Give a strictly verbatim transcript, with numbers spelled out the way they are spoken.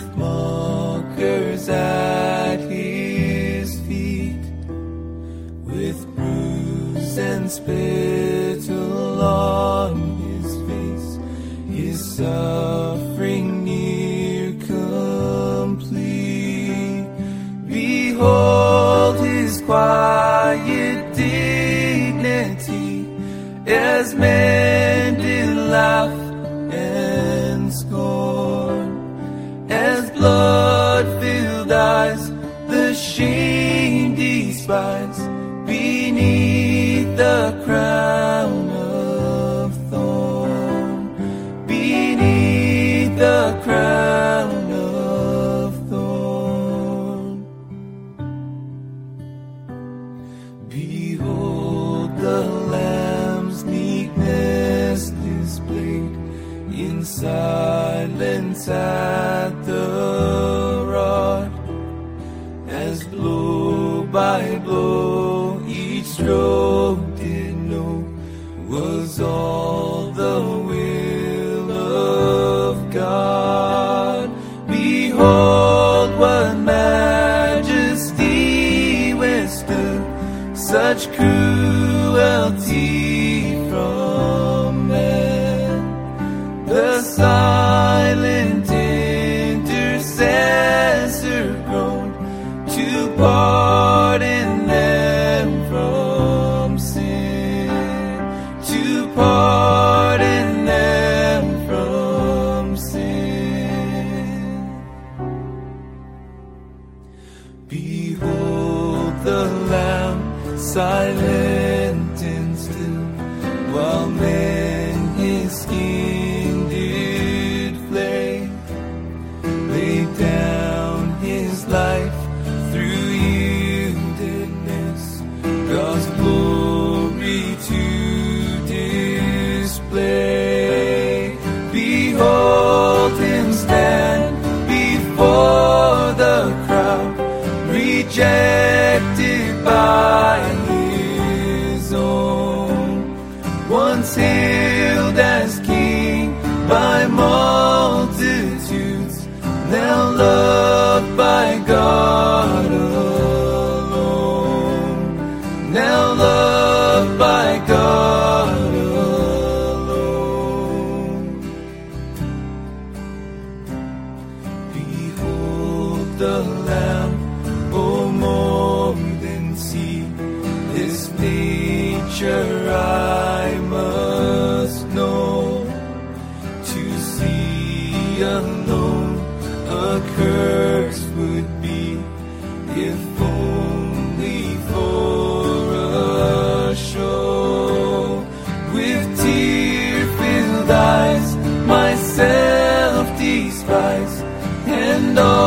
with mockers at his feet, with bruise and spittle on his face, his suffering near complete. Behold his quiet dignity, as men did laugh and scorn, as blood-filled eyes the shame despise, beneath the crown of thorn, beneath the crown of thorn. Behold the Lamb's meekness displayed, in silence at the rod, as blow by blow each stroke did know was all the will of God. Behold what majesty withstood such cruelty from man. The silent intercessor groaned to pardon them from sin, to pardon them from sin. Behold the Lamb, silent and still, while men his skin did flay, laid down his life through yieldedness, God's glory to display. Behold him stand before the crowd, rejected by his own, once hailed as king by multitudes, now loved by God alone, now loved by God alone. Behold the Lamb, oh more than see, this nature I must know, to see alone a curse would be, if only for a show. With tear-filled eyes myself despise, and all